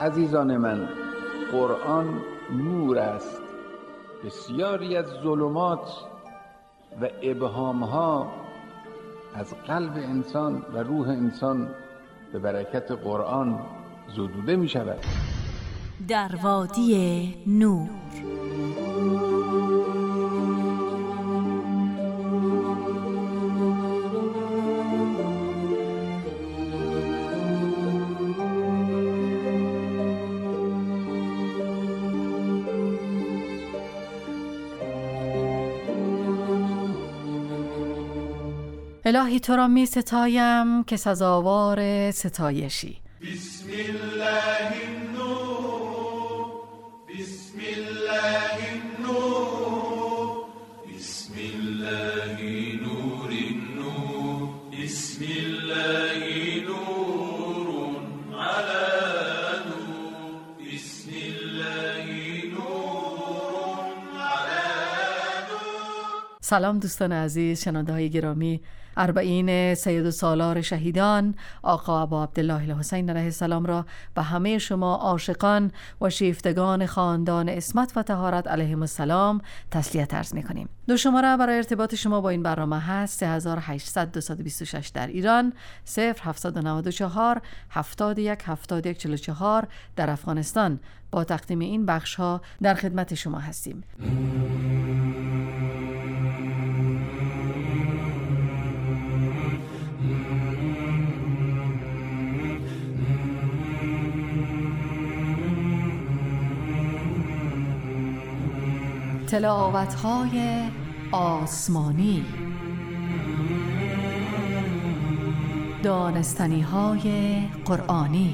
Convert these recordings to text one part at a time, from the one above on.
عزیزان من، قرآن نور است. بسیاری از ظلمات و ابهامها از قلب انسان و روح انسان به برکت قرآن زدوده می شود. در وادی نور. الهی تو را می ستایم که سزاوار ستایشی. بسم الله النور، بسم الله النور، بسم الله نور النور، بسم الله نور على نور، بسم الله نور على نور. سلام دوستان عزیز، شنونده های گرامی. اربعین سید سالار شهیدان آقا ابا عبدالله الحسین علیه السلام را و همه شما عاشقان و شیفتگان خاندان عصمت و طهارت علیهم السلام تسلیت عرض می‌کنیم. دو شماره برای ارتباط شما با این برنامه هست: 3800 226 در ایران، 0794 71 71 44 در افغانستان. با تقدیم این بخش ها در خدمت شما هستیم. تلاوت‌های آسمانی، دانستنی‌های قرآنی،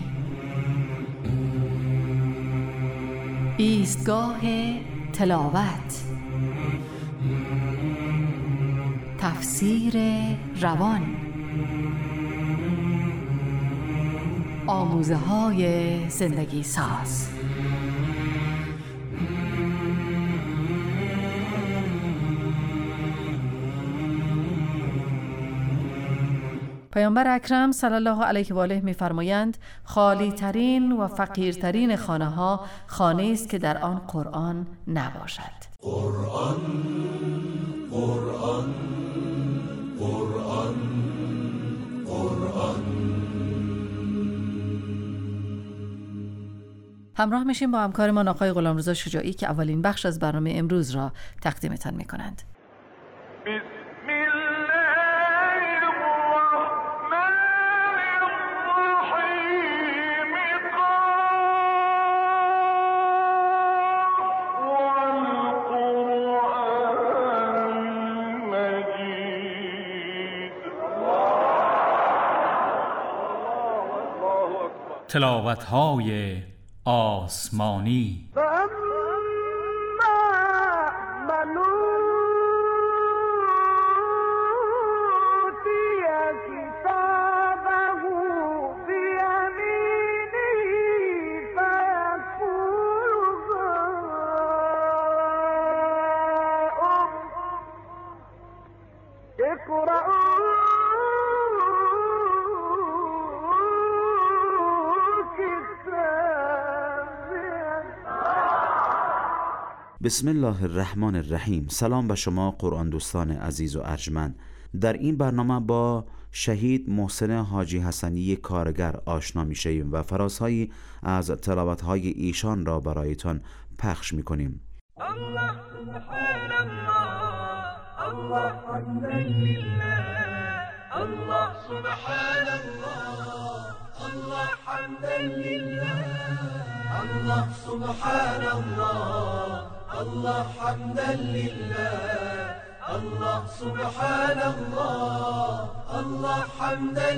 ایستگاه تلاوت، تفسیر روان، آموزه‌های زندگی ساز. پیامبر اکرم صلی الله علیه و آله می‌فرمایند خالی ترین و فقیرترین خانه ها خانه است که در آن قرآن نباشد. قرآن قرآن قرآن قرآن. همراه میشیم با همکارمان آقای غلامرضا شجاعی که اولین بخش از برنامه امروز را تقدیمتان می‌کنند. تلاوت‌های آسمانی. بسم الله الرحمن الرحیم. سلام به شما قرآن دوستان عزیز و ارجمند. در این برنامه با شهید محسن حاجی حسنی کارگر آشنا میشیم و فرازهایی از تلاوت‌های ایشان را برایتان پخش میکنیم. الله سبحان الله، الله حمدا لله، الله سبحان الله، الله حمدا لله، الله سبحان الله، الله حمدا لله، الله سبحان الله، الله حمدا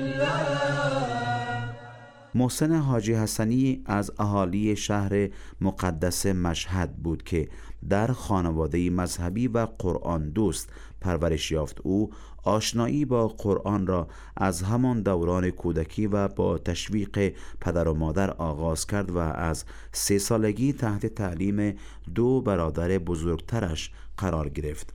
لله. محسن حاجی حسنی از اهالی شهر مقدس مشهد بود که در خانواده مذهبی و قرآن دوست پرورش یافت. او آشنایی با قرآن را از همان دوران کودکی و با تشویق پدر و مادر آغاز کرد و از 3 سالگی تحت تعلیم 2 برادر بزرگترش قرار گرفت.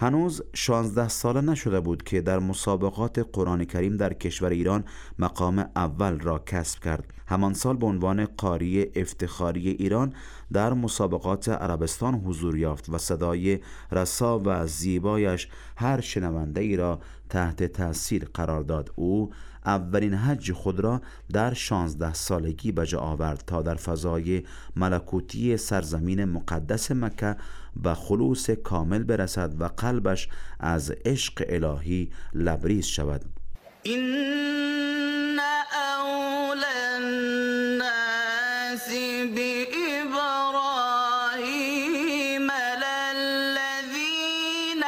هنوز 16 ساله نشده بود که در مسابقات قرآن کریم در کشور ایران مقام اول را کسب کرد. همان سال به عنوان قاری افتخاری ایران در مسابقات عربستان حضور یافت و صدای رسا و زیبایش هر شنونده ای را تحت تأثیر قرار داد. او اولین حج خود را در 16 سالگی به جا آورد تا در فضای ملکوتی سرزمین مقدس مکه و خلوص کامل برسد و قلبش از عشق الهی لبریز شود. این اول الناس بإبراهیم للذین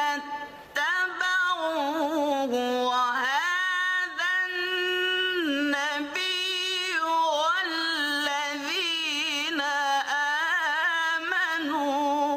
اتبعوه و هذا النبی والذین آمنوا.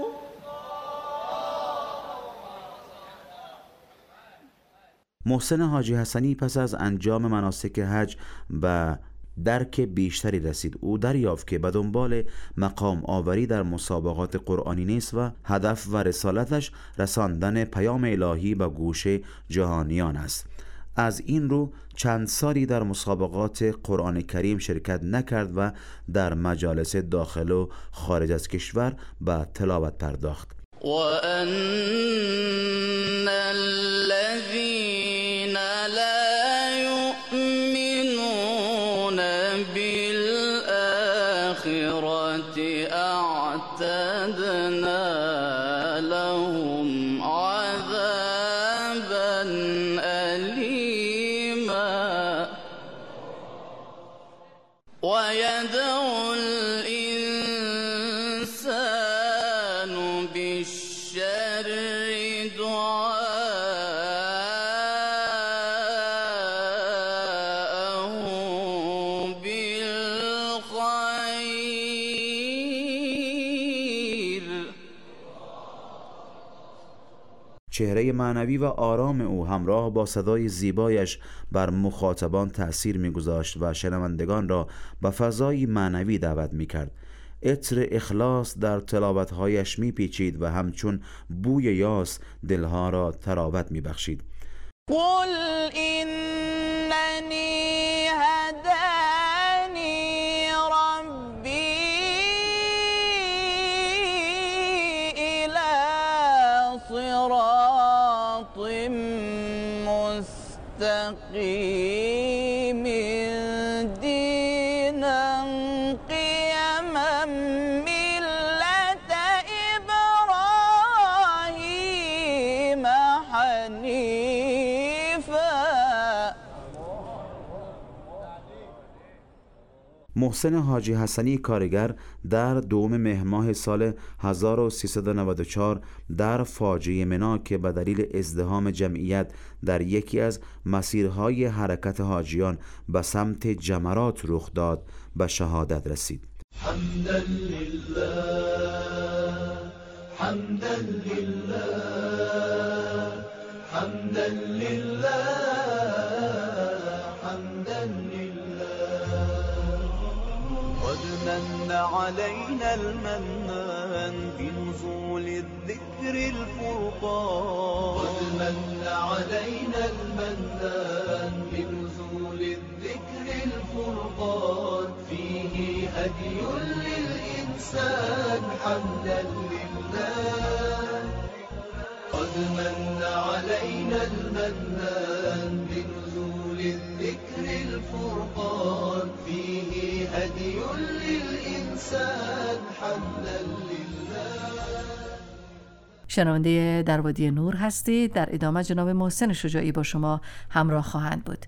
محسن حاجی حسنی پس از انجام مناسک حج و درک بیشتری رسید. او دریافت که به دنبال مقام آوری در مسابقات قرآنی نیست و هدف و رسالتش رساندن پیام الهی به گوش جهانیان است. از این رو چند سالی در مسابقات قرآن کریم شرکت نکرد و در مجالس داخل و خارج از کشور به تلاوت پرداخت. وَأَنَّ الَّذِينَ لَا يُؤْمِنُونَ بِالْآخِرَةِ أَعْتَدْنَا لَهُمْ عَذَابًا أَلِيمًا وَيَدْعُو الْإِنسَانُ بِالشَّرِّ دُعَاءَهُ بِالْخَيْرِ. چهره معنوی و آرام او همراه با صدای زیبایش بر مخاطبان تأثیر می‌گذاشت و شنوندگان را به فضایی معنوی دعوت می‌کرد. عطر اخلاص در تلاوت‌هایش می‌پیچید و همچون بوی یاس دلها را تراوت می‌بخشید. قل إنني هداني ربي إلى صراط مستقيم دينا قيما ملة إبراهيم حنيفا. محسن حاجی حسنی کارگر در دوم مهر ماه سال 1394 در فاجعه منی که به دلیل ازدحام جمعیت در یکی از مسیرهای حرکت حاجیان به سمت جمرات رخ داد به شهادت رسید. حمدا لله حمدا لله حمدا لله حمدا لله. قد من علينا المنان بنزول الذكر الفرقان. قد من علينا المنان بنزول الذكر الفرقان. فيه هدي للإنسان حمدا لله. قد من علينا المنان بنزول الذكر الفرقان. فيه هدي للإنسان حمدا لله. شنونده در وادی نور هستید. در ادامه جناب محسن شجاعی با شما همراه خواهند بود.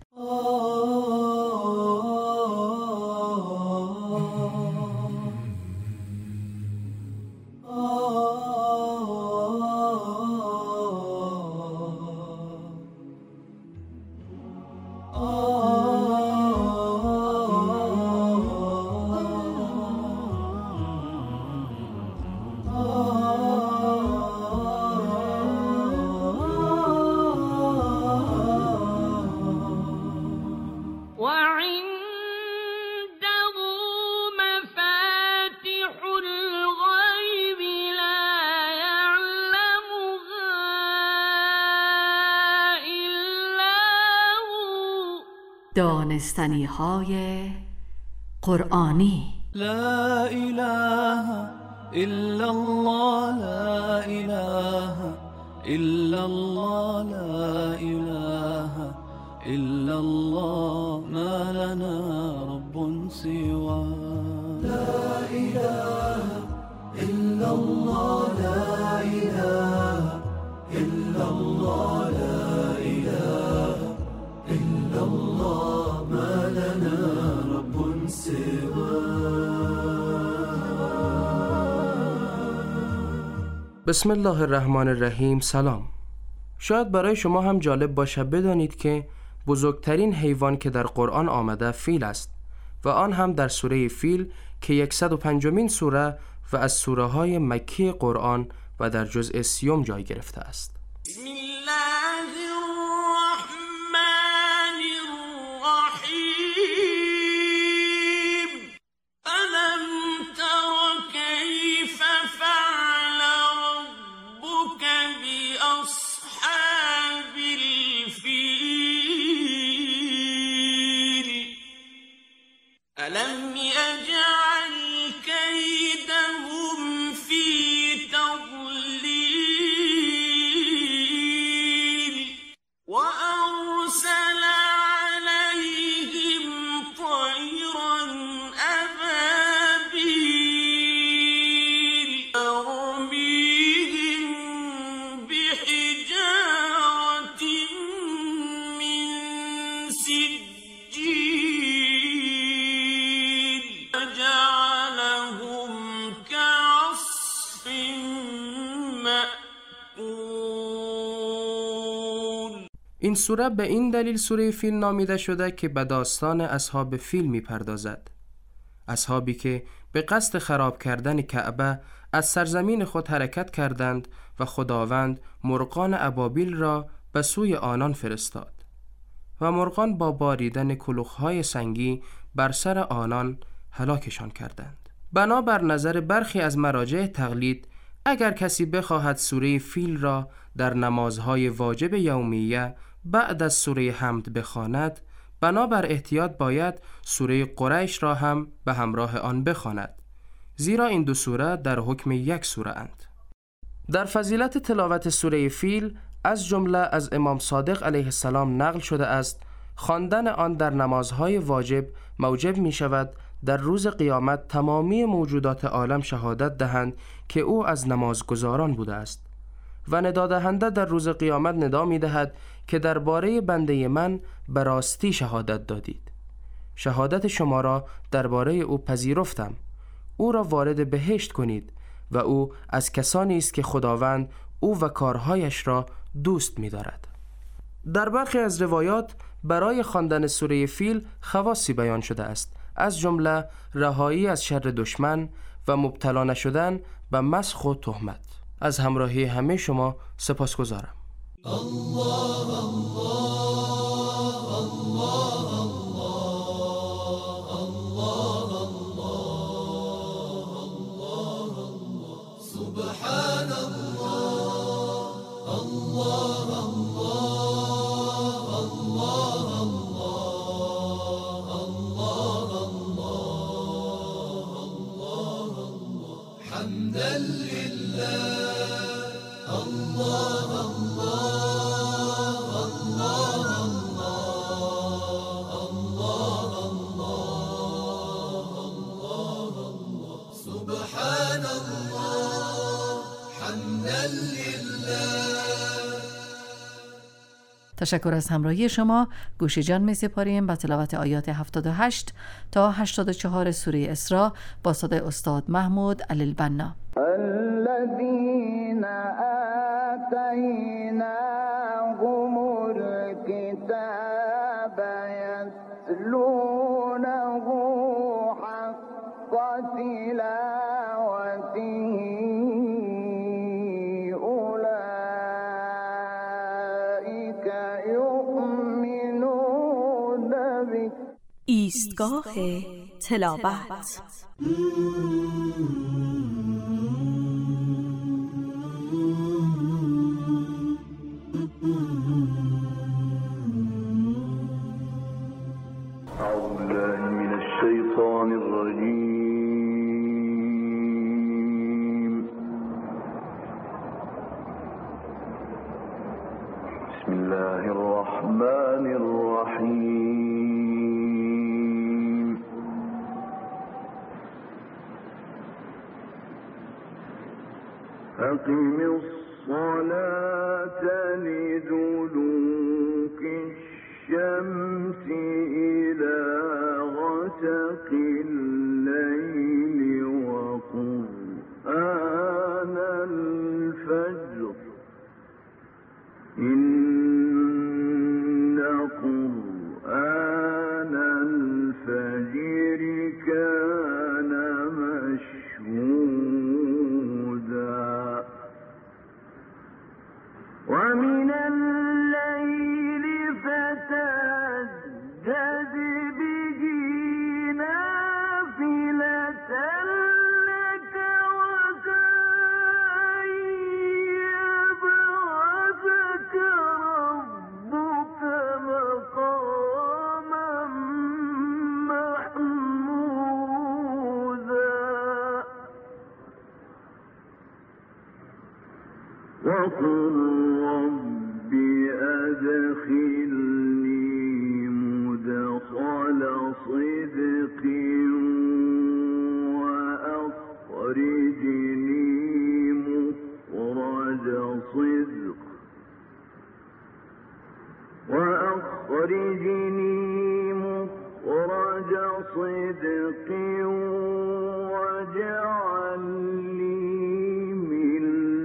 دانستنی‌های قرآنی. لا اله الا الله، لا اله الا الله، لا اله الا الله، ما لنا رب سواه. لا اله الا الله، لا اله الا الله، لا اله الا الله، ما لنا رب سواه. بسم الله الرحمن الرحیم. سلام. شاید برای شما هم جالب باشه بدانید که بزرگترین حیوان که در قرآن آمده فیل است و آن هم در سوره فیل که 105مین سوره و از سوره های مکی قرآن و در جزء 30 جای گرفته است. بسم الله الرحمن الرحیم. ألم تر كيف فعل ربك بأصحاب الفيل ألم يجعل كيدهم في تضليل وأرسل عليهم طيرا أبابيل ترميهم بحجارة من سجيل فجعلهم كعصف مأكول. این سوره به این دلیل سوره فیل نامیده شده که به داستان اصحاب فیل می‌پردازد. اصحابی که به قصد خراب کردن کعبه از سرزمین خود حرکت کردند و خداوند مرغان ابابیل را به سوی آنان فرستاد و مرغان با باریدن کلوخ‌های سنگی بر سر آنان هلاکشان کردند. بنابر نظر برخی از مراجع تقلید، اگر کسی بخواهد سوره فیل را در نمازهای واجب یومیه بعد از سوره حمد بخواند، بنابر احتیاط باید سوره قریش را هم به همراه آن بخواند، زیرا این دو سوره در حکم یک سوره اند. در فضیلت تلاوت سوره فیل از جمله از امام صادق علیه السلام نقل شده است خواندن آن در نمازهای واجب موجب می شود در روز قیامت تمامی موجودات عالم شهادت دهند که او از نمازگزاران بوده است و ندادهنده در روز قیامت ندا می دهد که درباره بنده من به راستی شهادت دادید. شهادت شما را درباره او پذیرفتم. او را وارد بهشت کنید و او از کسانی است که خداوند او و کارهایش را دوست می دارد. در برخی از روایات برای خواندن سوره فیل خواصی بیان شده است، از جمله رهایی از شر دشمن و مبتلا نشدن به مسخ و تهمت. از همراهی همه شما سپاسگزارم. الله الله الله الله الله الله سبحان الله الله الله الله الله حمدا لله الله الله الله الله سبحان الله حمدا لله. تشکر از همراهی شما. گوش جان می سپاریم به تلاوت آیات 78 تا 84 سوره اسراء با صدای استاد محمود علی البنا. الذين آتيناهم الكتاب يتلونه حق تلاوته أولئك يؤمنون به. ایستگاه تلاوت. بسم الله الرحمن الرحيم أقم الصلاة لدلوك الشمس إلى غسق الليل وقرآن الفجر إن قرآن الفجر كان مشهودا ومن الليل فتهجد به نافلة لك وعسى أن يبعثك ربك مقاما محمودا وقل رب أدخلني مدخل صدق وأخرجني مخرج صدق واجعل لي من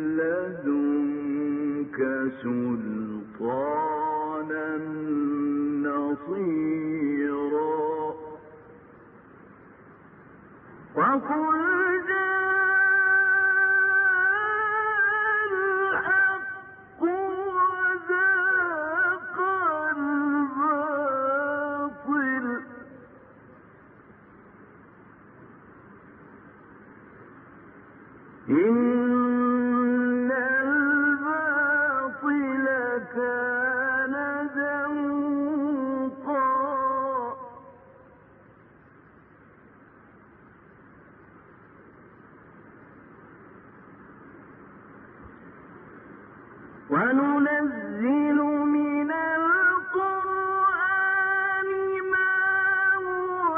لدنك سلطانا نصيرا وقل جاء الحق وزهق الباطل إن الباطل كان زهوقا وننزل من القرآن ما هو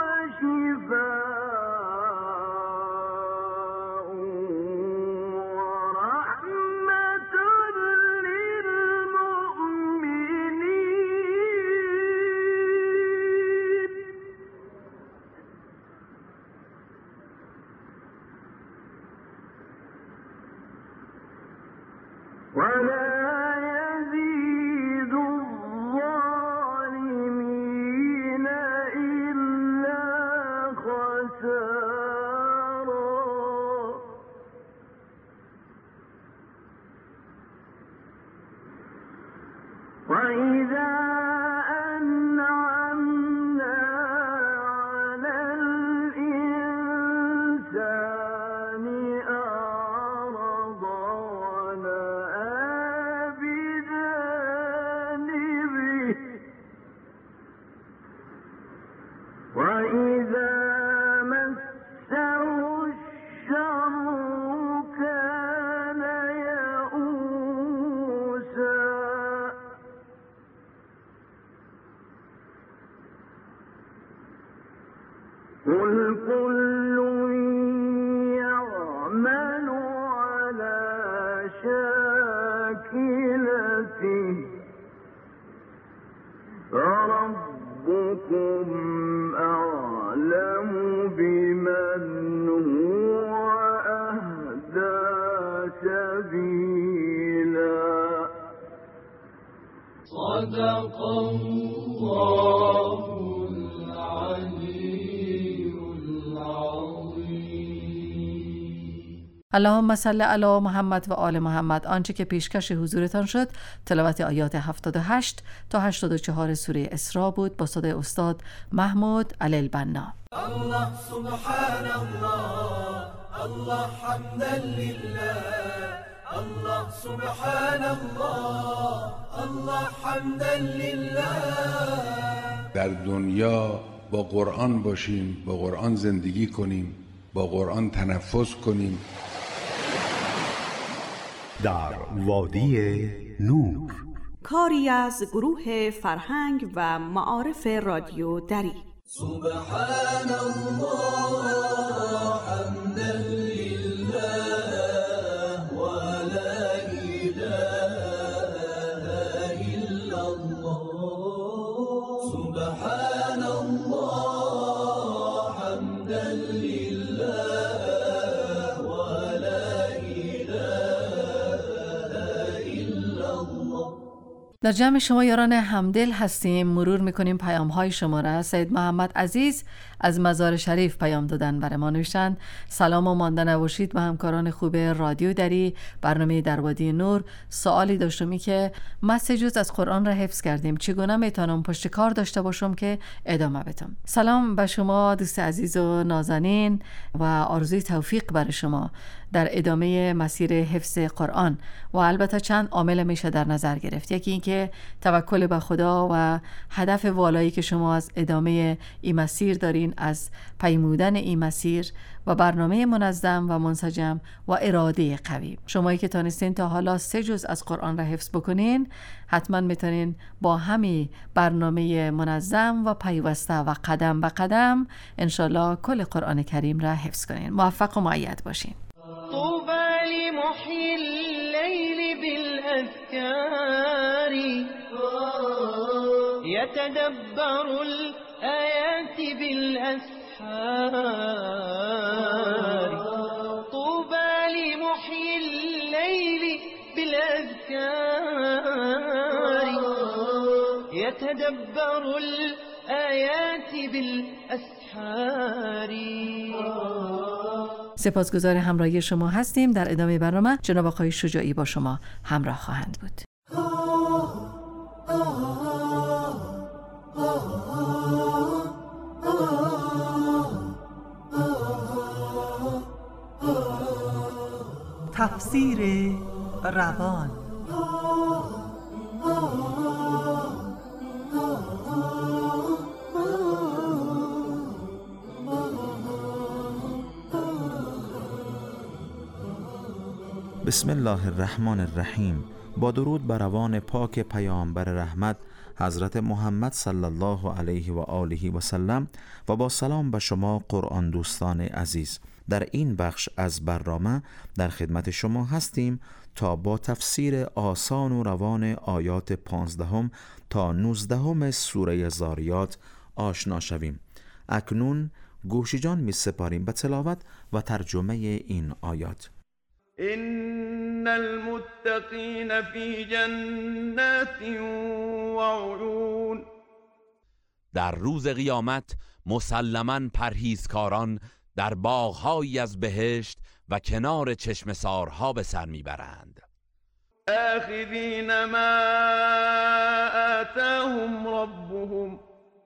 شفاء ورحمة للمؤمنين ولا يزيد الظالمين إلا خسارا وإذا أنعمنا على الإنسان أعرض ونأى بجانبه وإذا مسه الشر كان يئوسا قل كل يعمل على شاكلته فربكم أعلم بمن هو أهدى سبيلا صدق الله العلي العظيم. اللهم صل علی محمد و آل محمد. آنچه که پیشکش حضورتان شد تلاوت آیات 78 تا 84 سوره اسراء بود با صدای استاد محمود علی البنا. الله سبحان الله الله حمدا لله الله سبحان الله الله حمدا لله. در دنیا با قرآن باشیم، با قرآن زندگی کنیم، با قرآن تنفس کنیم. در وادی نور کاری از گروه فرهنگ و معارف رادیو دری. سبحان الله حمدا لله و لا اله الا الله. سبحان الله حمدا لله و لا اله الا الله. در جمع شما یاران همدل هستیم. مرور میکنیم پیام های شما را. سید محمد عزیز از مزار شریف پیام دادن برای ما. نوشتن سلام و مانده نباشید به همکاران خوب رادیو دری، برنامه در وادی نور. سوالی داشتم که مسیجوز از قرآن را حفظ کردیم، چگونه میتونم پشت کار داشته باشم که ادامه بدم؟ سلام به شما دوست عزیز و نازنین و آرزوی توفیق برای شما در ادامه مسیر حفظ قرآن. و البته چند عامل میشه در نظر گرفت. یکی اینکه توکل به خدا و هدف والایی که شما از ادامه این مسیر دارین، از پیمودن این مسیر و برنامه منظم و منسجم و اراده قوی. شمایی که تانستین تا حالا 3 جز از قرآن را حفظ بکنین، حتما میتونین با همین برنامه منظم و پیوسته و قدم به قدم انشالله کل قرآن کریم را حفظ کنین. موفق و مؤید باشین. طوبى لمحيي الليل بالأذكار يتدبر الآيات بالأسحار. طوبى لمحيي الليل بالأذكار يتدبر الآيات بالأسحار. سپاسگزار همراهی شما هستیم. در ادامه برنامه جناب آقای شجاعی با شما همراه خواهند بود. تفسیر روان. بسم الله الرحمن الرحیم. با درود بر روان پاک پیامبر رحمت حضرت محمد صلی الله علیه و آله و سلم و با سلام به شما قرآن دوستان عزیز. در این بخش از برنامه در خدمت شما هستیم تا با تفسیر آسان و روان آیات 15 تا 19 سوره زاریات آشنا شویم. اکنون گوشیجان می سپاریم به تلاوت و ترجمه این آیات. إن المتقين في جنات وعيون. در روز قیامت مسلماً پرهیزکاران در باغ‌هایی از بهشت و کنار چشمه‌سارها به سر میبرند. آخذین ما آتاهم ربهم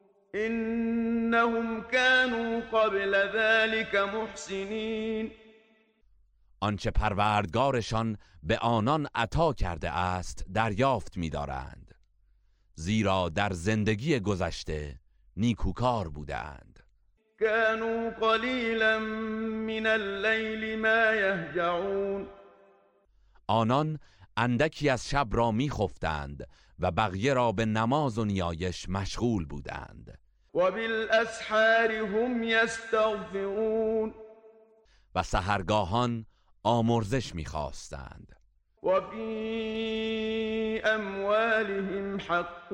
إنهم كانوا قبل ذلك محسنین. آنچه پروردگارشان به آنان عطا کرده است دریافت می‌دارند، زیرا در زندگی گذشته نیکوکار بودند. كانوا قلیلا من اللیل ما یهجعون. آنان اندکی از شب را می‌خفتند و بقیه را به نماز و نیایش مشغول بودند. و بالاسحار هم یستغفرون. و سحرگاهان آمرزش می‌خواستند. و فی اموالهم حق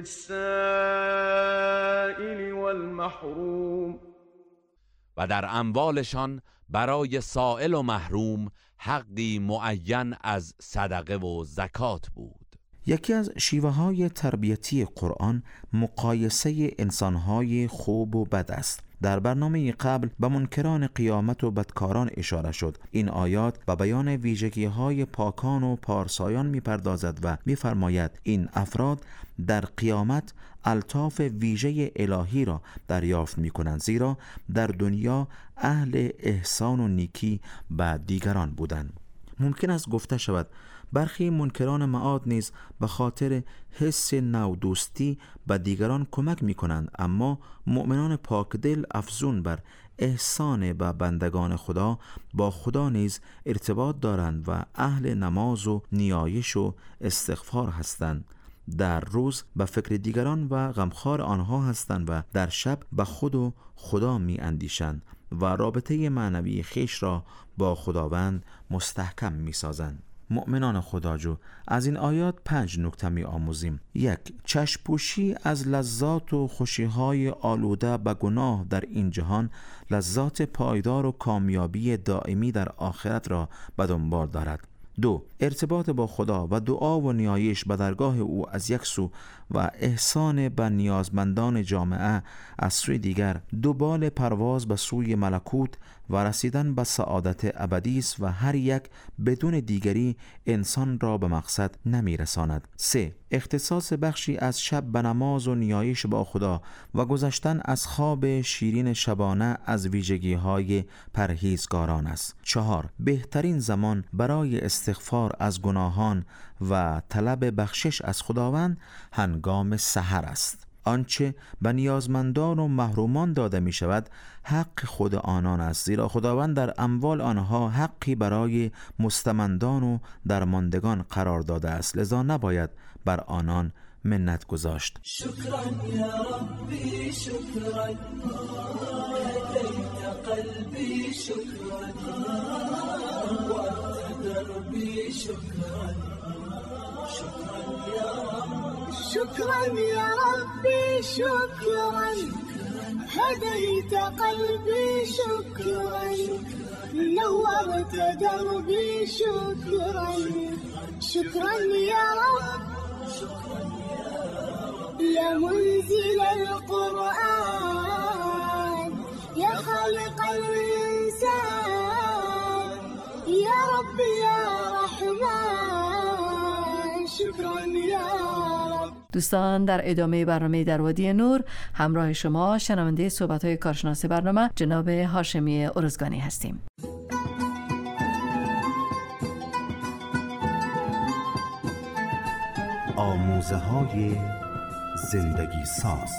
للسائل والمحروم. و در اموالشان برای سائل و محروم حقی معین از صدقه و زکات بود. یکی از شیوه های تربیتی قرآن مقایسه انسانهای خوب و بد است. در برنامه قبل به منکران قیامت و بدکاران اشاره شد. این آیات به بیان ویژگی‌های پاکان و پارسایان می‌پردازد و می‌فرماید این افراد در قیامت الطاف ویژه الهی را دریافت می‌کنند، زیرا در دنیا اهل احسان و نیکی به دیگران بودند. ممکن است گفته شود برخی منکران معاد نیز به خاطر حس نودوستی به دیگران کمک می کنند، اما مؤمنان پاکدل افزون بر احسان به بندگان خدا با خدا نیز ارتباط دارند و اهل نماز و نیایش و استغفار هستند. در روز به فکر دیگران و غمخوار آنها هستند و در شب به خود و خدا می اندیشند و رابطه معنوی خیش را با خداوند مستحکم می سازند. مؤمنان خداجو، از این آیات 5 نکته می آموزیم. 1. چشم‌پوشی از لذات و خوشی‌های آلوده به گناه در این جهان لذات پایدار و کامیابی دائمی در آخرت را به دنبال دارد. 2. ارتباط با خدا و دعا و نیایش به درگاه او از یک سو و احسان به نیازمندان جامعه از سوی دیگر دوبال پرواز به سوی ملکوت و رسیدن به سعادت ابدی است و هر یک بدون دیگری انسان را به مقصد نمی رساند. 3. اختصاص بخشی از شب به نماز و نیایش با خدا و گذشتن از خواب شیرین شبانه از ویژگی‌های پرهیزگاران است. 4. بهترین زمان برای استغفار از گناهان و طلب بخشش از خداوند هنگام سحر است. آنچه به نیازمندان و محرومان داده می شود حق خود آنان است، زیرا خداوند در اموال آنها حقی برای مستمندان و درماندگان قرار داده است، لذا نباید بر آنان منت گذاشت. شکرا یا ربی شکرا هدیت قلبی شکرا وقت دربی شکرا شکرا یا رب شكرا يا ربي شكرا هديت قلبي شكرا نورت دربي شكرا شكرا يا رب يا منزل القرآن يا خالق الإنسان يا رب يا رحمن شكرا يا رب. دوستان، در ادامه برنامه در وادی نور همراه شما شنونده صحبت‌های کارشناس برنامه جناب هاشمی ارزگانی هستیم. آموزه‌های زندگی ساز.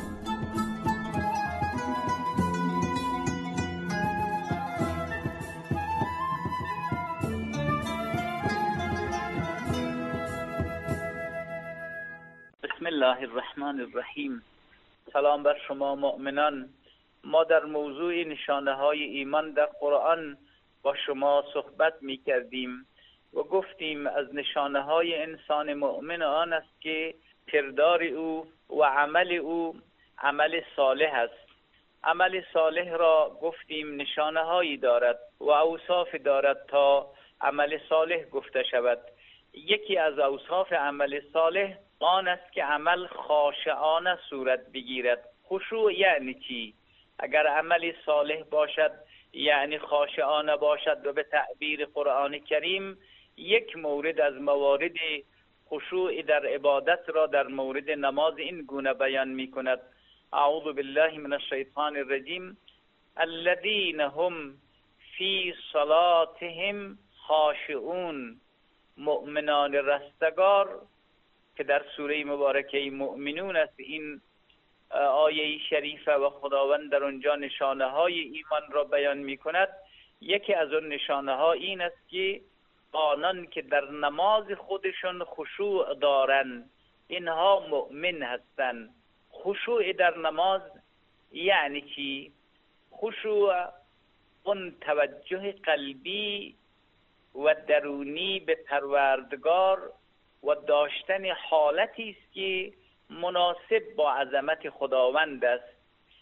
بسم الله الرحمن الرحیم. سلام بر شما مؤمنان. ما در موضوع نشانه‌های ایمان در قرآن با شما صحبت می‌کردیم و گفتیم از نشانه‌های انسان مؤمن آن است که کردار او و عمل او عمل صالح است. عمل صالح را گفتیم نشانه‌هایی دارد و اوصاف دارد تا عمل صالح گفته شود. یکی از اوصاف عمل صالح آن است که عمل خاشعانه صورت بگیرد. خشوع یعنی چی؟ اگر عمل صالح باشد یعنی خاشعانه باشد و به تعبیر قرآن کریم یک مورد از موارد خشوع در عبادت را در مورد نماز این گونه بیان می کند: اعوذ بالله من الشیطان الرجیم الذین هم فی صلاتهم خاشعون. مؤمنان رستگار که در سوره مبارکه مؤمنون است این آیه شریفه و خداوند در آنجا نشانه های ایمان را بیان می کند. یکی از اون نشانه ها این است که آنان که در نماز خودشون خشوع دارند اینها مؤمن هستند. خشوع در نماز یعنی چی؟ خشوع اون توجه قلبی و درونی به پروردگار و داشتن حالتی است که مناسب با عظمت خداوند است.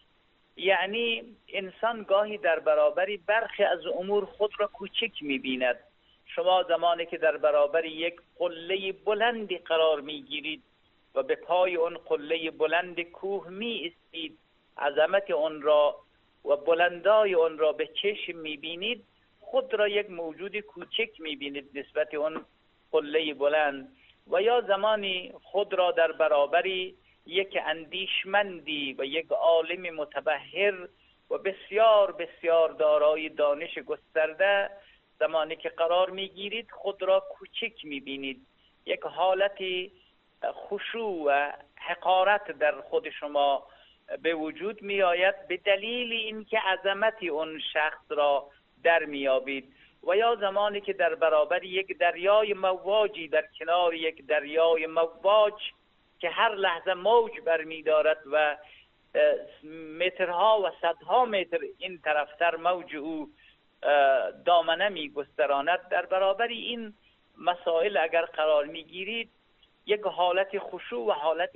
یعنی انسان گاهی در برابر برخی از امور خود را کوچک می‌بیند. شما زمانی که در برابر یک قله بلندی قرار می‌گیرید و به پای اون قله بلند کوه می‌ایستید، عظمت اون را و بلندای اون را به چشم می‌بینید، خود را یک موجود کوچک می‌بینید نسبت اون قله بلند. و یا زمانی خود را در برابر یک اندیشمندی و یک عالم متبحر و بسیار بسیار دارای دانش گسترده زمانی که قرار میگیرید خود را کوچک میبینید. یک حالت خشوع و حقارت در خود شما به وجود میآید به دلیل اینکه عظمت اون شخص را در میابید. و یا زمانی که در برابر یک دریای مواجی در کنار یک دریای مواج که هر لحظه موج برمی‌دارد و مترها و صدها متر این طرفتر موج او دامنه می‌گستراند، در برابر این مسائل اگر قرار می‌گیرید یک حالت خشوع و حالت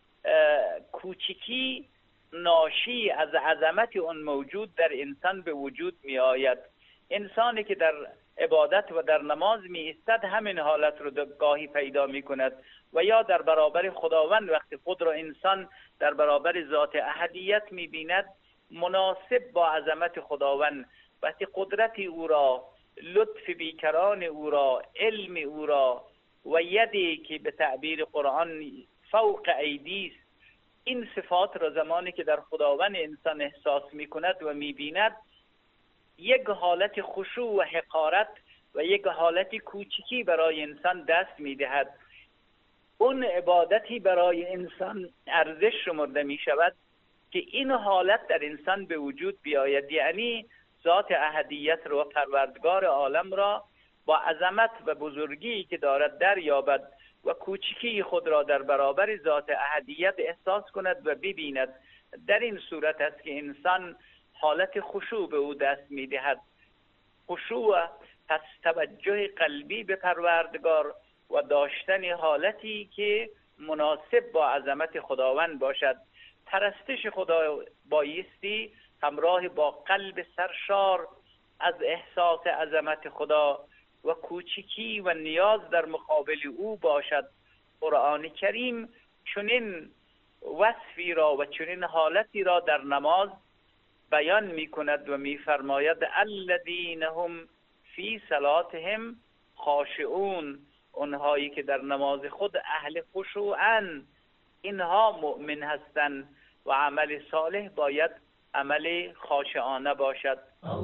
کوچکی ناشی از عظمت اون موجود در انسان به وجود می آید. انسانی که در عبادت و در نماز می ایستد همین حالت رو گاهی پیدا می کند و یا در برابر خداوند وقتی خود را انسان در برابر ذات احدیت می بیند مناسب با عظمت خداوند، وقتی قدرت او را، لطف بیکران او را، علم او را و یدی که به تعبیر قرآن فوق ایدی است، این صفات را زمانی که در خداوند انسان احساس می کند و می بیند یک حالت خشوع و حقارت و یک حالت کوچکی برای انسان دست می دهد. اون عبادتی برای انسان ارزش شمرده می شود که این حالت در انسان به وجود بیاید، یعنی ذات احدیت را و پروردگار عالم را با عظمت و بزرگی که دارد دریابد و کوچکی خود را در برابر ذات احدیت احساس کند و ببیند. در این صورت است که انسان حالت خشوع به او دست می‌دهد. خشوع پس توجه قلبی به پروردگار و داشتن حالتی که مناسب با عظمت خداوند باشد. پرستش خدا بایستی همراه با قلب سرشار از احساس عظمت خدا و کوچکی و نیاز در مقابل او باشد. قرآن کریم چنین وصفی را و چنین حالتی را در نماز بیان می کند و می فرماید الذین هم فی صلاتهم خاشعون، اونهایی که در نماز خود اهل خشوعند، اینها مؤمن هستند و عمل صالح باید عمل خاشعانه باشد.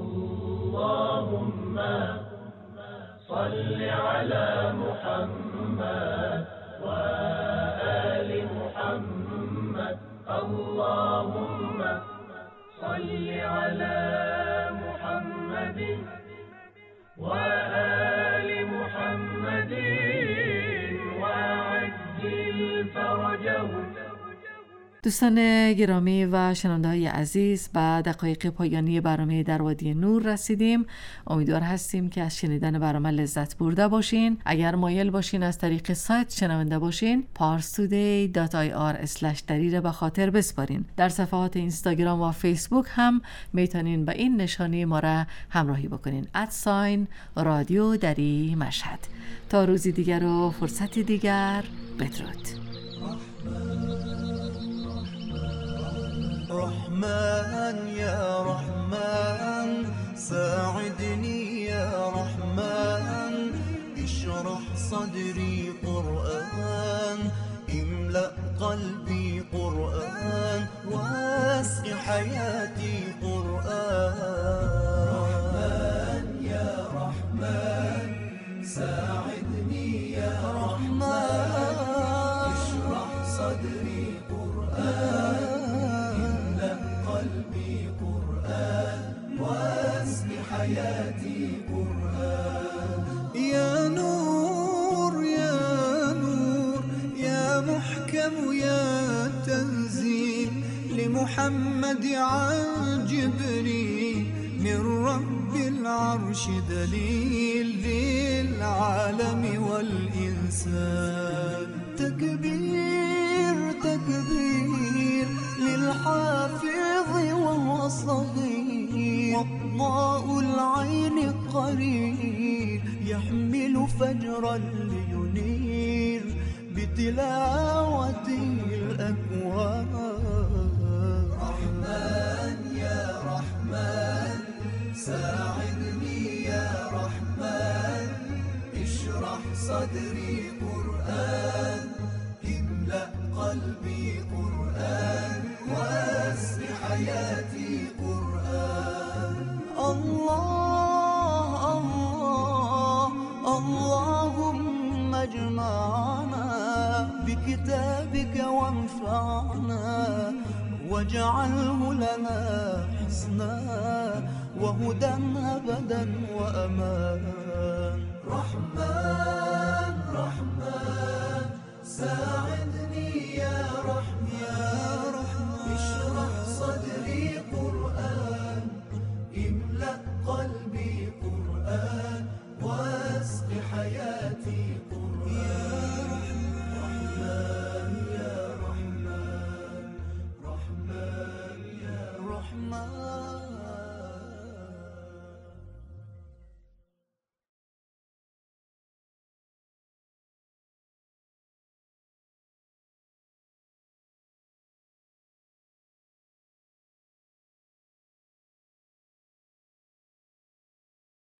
اللهم صل على محمد و آل محمد. اللهم صل على محمد و آل محمد و عجل فرجهم. دوستان گرامی و شنونده‌های عزیز، به دقایق پایانی برنامه در وادی نور رسیدیم. امیدوار هستیم که از شنیدن برنامه لذت برده باشین. اگر مایل باشین از طریق سایت شنونده باشین parstoday.ir/دری را به خاطر بسپارین. در صفحات اینستاگرام و فیسبوک هم میتونین به این نشانی ما را همراهی بکنین @رادیو دری مشهد. تا روزی دیگر و فرصتی دیگر، بدرود. رحمن يا رحمن ساعدني يا رحمن اشرح صدري قرآن املأ قلبي قرآن واسع حياتي قرآن. رحمن يا رحمن ساعدني يا رحمن اشرح صدري قرآن حياتي قرآن. يا نور يا نور يا محكم يا تنزيل لمحمد عن جبريل من رب العرش دليل للعالم والإنسان. تكبير تكبير للحافظ وهو صغير وضاء العين قرير يحمل فجرا لينير بتلاوته الأكوان. رحمن يا رحمن ساعدني يا رحمن اشرح صدري قرآن املأ قلبي قرآن واسع حياتي قرآن. الله الله اللهم اجمعنا بكتابك وانفعنا واجعله لنا حسنا وهدى أبدا وأمان. رحمن